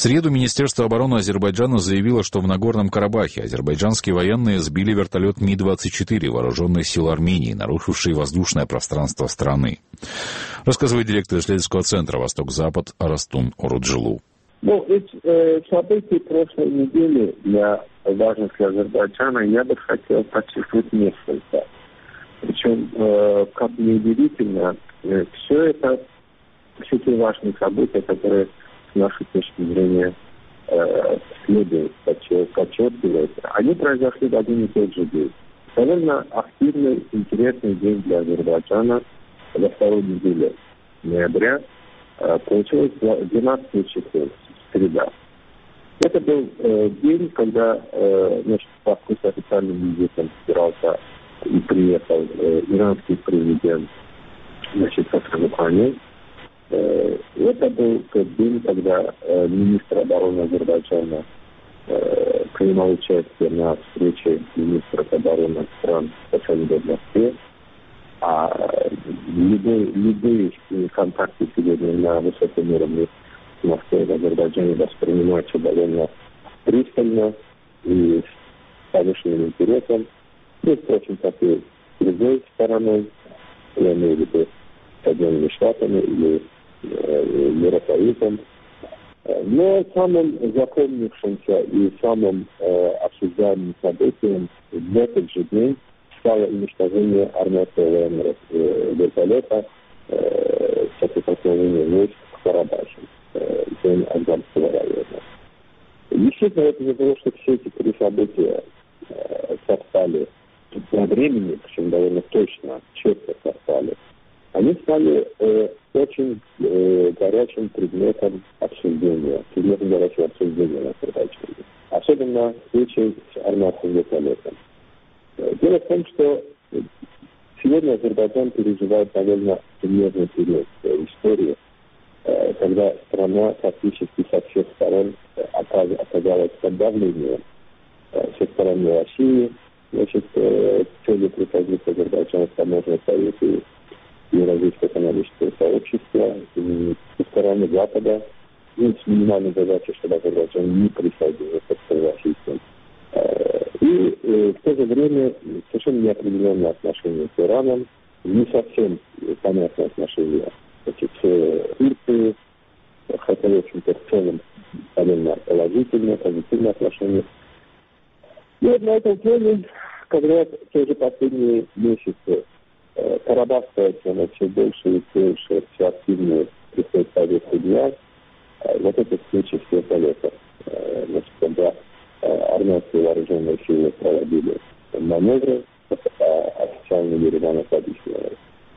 среду Министерство обороны Азербайджана заявило, что в Нагорном Карабахе азербайджанские военные сбили вертолет Ми-24 вооруженных сил Армении, нарушивший воздушное пространство страны. Рассказывает директор исследовательского центра «Восток-Запад» Арастун Оруджилу. События прошлой недели для важных для Азербайджана я бы хотел подчеркнуть несколько. Причем, как неудивительно, все эти важные события, которые с нашей точки зрения следует подчеркивать, они произошли в один и тот же день. Довольно активный, интересный день для Азербайджана во второй неделе ноября. Получилось 12 число, среда. Это был день, когда по официальным визитам собирался и приехал иранский президент Хасан Рухани. Это был тот день, когда министр обороны Азербайджана принимал участие на встрече министров обороны стран СНГ в Москве. А любые контакты сегодня на высоком уровне в Москве, в Азербайджане воспринимаются довольно пристально и с повышенным интересом. И, впрочем, как и с другой стороной, я имею в виду Соединенными Штатами или Евросоюзом. Но самым запомнившимся и самым обсуждаемым событием в этот же день стало уничтожение армейского военного вертолета соприкосновения войск в Карабахе, в зоне Азамского района. Естественно, это из-за того, что все эти три события совпали по времени, причем довольно точно, четко совпали, они стали очень горячим предметом обсуждения, горячего обсуждения на Азербайджане. Особенно случай с армейским вертолетом. Дело в том, что сегодня Азербайджан переживает довольно серьезный период в истории, когда страна фактически со всех сторон оказалась под давлением со стороны России, целью присоединиться Азербайджана к таможенному союзу Евразийского экономического сообщества, и со стороны Запада, и с минимальной задачей, чтобы Азербайджан не присоединился к согласительным. И в то же время совершенно неопределенные отношения с Ираном, не совсем понятные отношения с Турцией, хотя, в общем-то, в целом довольно положительные, позитивные отношения. И вот на этом фоне, когда тоже последние месяцы Карабахская тема все больше и больше, все активнее приходит повестку дня, вот этот случай с вертолетом, когда армейские вооруженные силы проводили маневры, официально Ереван объяснял.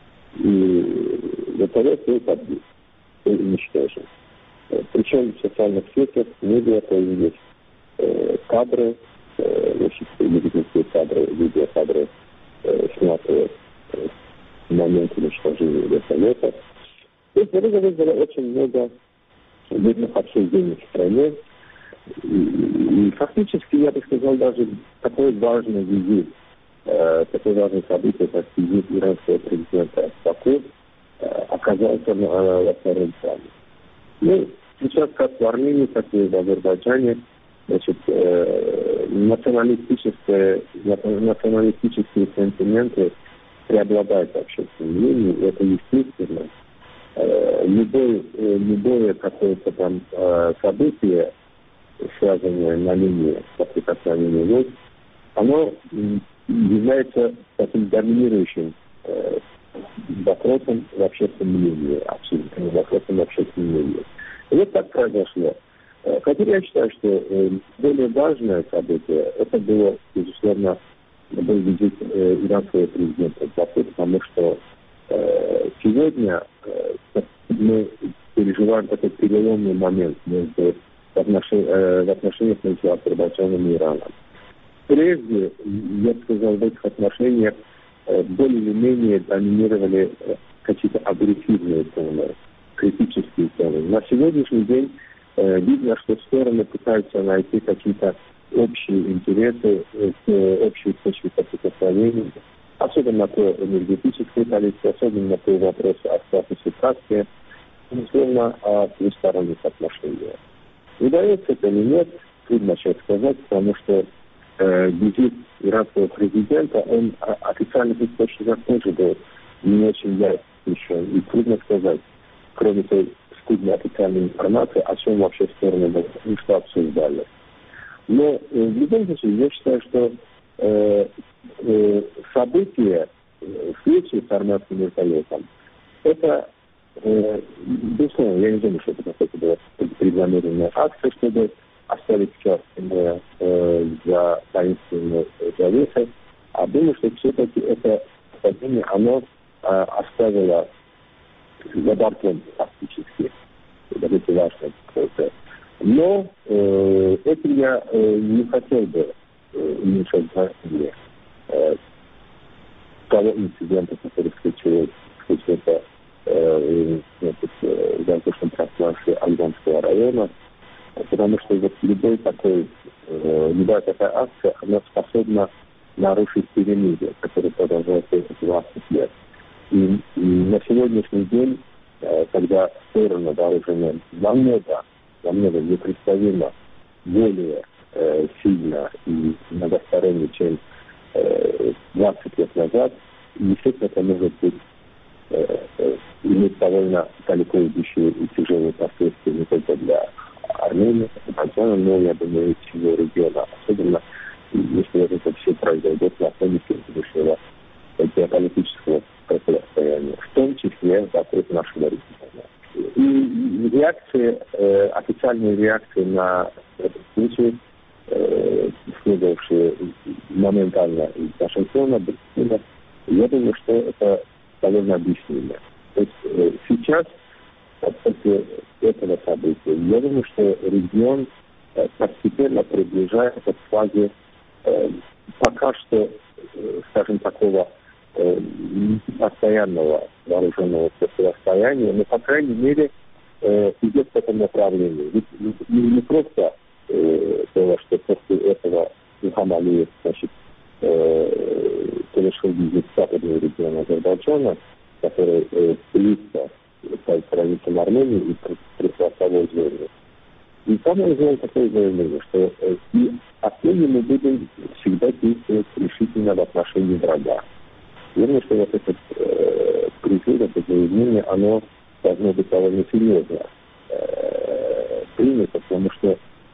И вертолет был подбит, был уничтожен. Причем в социальных сетях, медиа появились кадры, медицинские кадры, видеокадры, снятые в момент уничтожения вертолета. То есть вызвало очень много видных обсуждений в стране. И фактически, я бы сказал, даже такой важный визит, такое важное событие, как визит иранского президента в Баку, оказался во втором плане. Ну, сейчас как в Армении, так и в Азербайджане, националистические сентименты преобладают в общественном мнении, это естественно. Любое какое-то там событие, связанное на линии соприкосновения войск, оно является таким доминирующим вопросом в общественном мнении, абсолютно вопросом в общественном мнении. И вот так произошло. Хотя я считаю, что более важное событие, это было, безусловно, был визит иранского президента в Баку, потому что сегодня мы переживаем этот переломный момент между в отношениях между Азербайджаном и Ираном. Прежде, я бы сказал, в этих отношениях более или менее доминировали какие-то агрессивные тоны, критические тоны. На сегодняшний день видно, что стороны пытаются найти какие-то общие интересы, общие точки соприкосновения, особенно по энергетической политике, особенно по вопросу о статусе Каспия, безусловно, о двусторонних отношениях. Удается это или нет, трудно сейчас сказать, потому что визит иранского президента, он официальных источников тоже был не очень ясно еще. И трудно сказать, кроме той скудной официальной информации, о чем вообще стороны что обсуждали. Но в любом случае, я считаю, что события, встречи с армянским вертолетом, это, безусловно, я не думаю, что это какая-то была преднамеренная акция, чтобы оставить частное за таинственной завесой, а думаю, что все-таки это падение, оно оставило за бортом фактически. Это важно какое-то. Но этим я не хотел бы уменьшать значение того инцидента, который случился в воздушном пространстве Альгонского района, потому что вот любая такая акция, она способна нарушить перемирие, которое продолжается 20 лет. И на сегодняшний день, когда стороны вооружены намного непредставимо более сильно и многосторонне, чем 20 лет назад, естественно, это может быть иметь довольно далеко идущие и тяжелые последствия не только для Армении, Азербайджана, но, я думаю, и всего региона, особенно если это все произойдет на фоне сегодняшнего геополитического противостояния, в том числе вокруг нашего региона. И реакции, официальные реакции на этот случай, следовавшие моментально из Вашингтона, Брюсселя, я думаю, что это довольно объяснимо. То есть сейчас, после этого события, я думаю, что регион постепенно приближается к фазе пока что, скажем, такого постоянного вооруженного противостояния, но, по крайней мере, идет в этом направлении. Ведь не просто то, что после этого Ильхам Алиев, совершил визит в западный регион Азербайджана, который близко стал правительством Армении и прислал того заявление. И там он сделал такое заявление, что и отныне мы будем всегда действовать решительно в отношении врага. Я думаю, что вот этот призыв, это заявление, оно должно быть довольно серьезно принято, потому что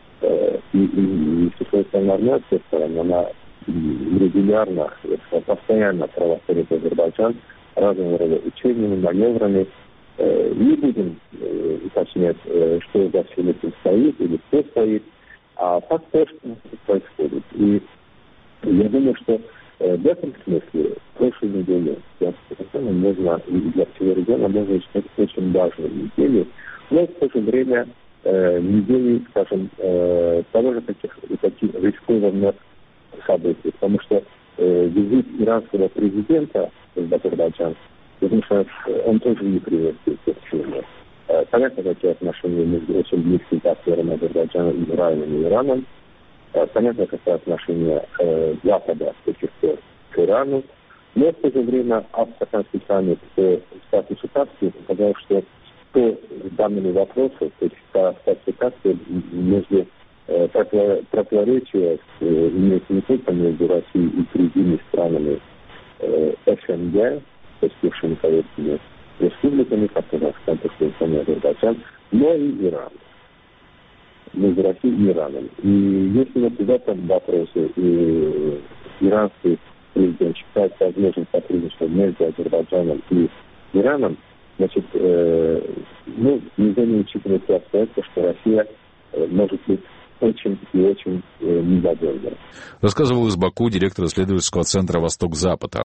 и армянская сторона, она регулярно, постоянно провоцирует Азербайджан разного рода учениями, маневрами. Не будем уточнять, что за всем этим стоит или кто стоит, а факт то, что происходит. И я думаю, что в этом смысле в прошлой неделе можно и для всего региона можно считать очень важной неделей, но в то же время недели, скажем, того же таких рискованных событий, потому что визит иранского президента в Азербайджан, потому что он тоже не приветствует естественно. Понятно, какие отношения между очень близким партнером Азербайджана, Израилем и Ираном. Понятно, какие отношения Запада до сих пор к Ирану. Но в то же время Астраханский саммит по статусу Каспии показал, что по данному вопросу, то есть по статусу Каспии между противоречия имеется не только между Россией и другими странами СНГ, то есть бывшими советскими республиками, как Казахстан, Туркменистан и Азербайджан, но и Иран. Между Россией и Ираном. И если вот в этом вопросе иранский президент считает возможным сотрудничество между Азербайджаном и Ираном, значит, нельзя не учитывать то обстоятельство, что Россия может быть очень и очень недовольна. Рассказывал из Баку директор исследовательского центра «Восток-Запад»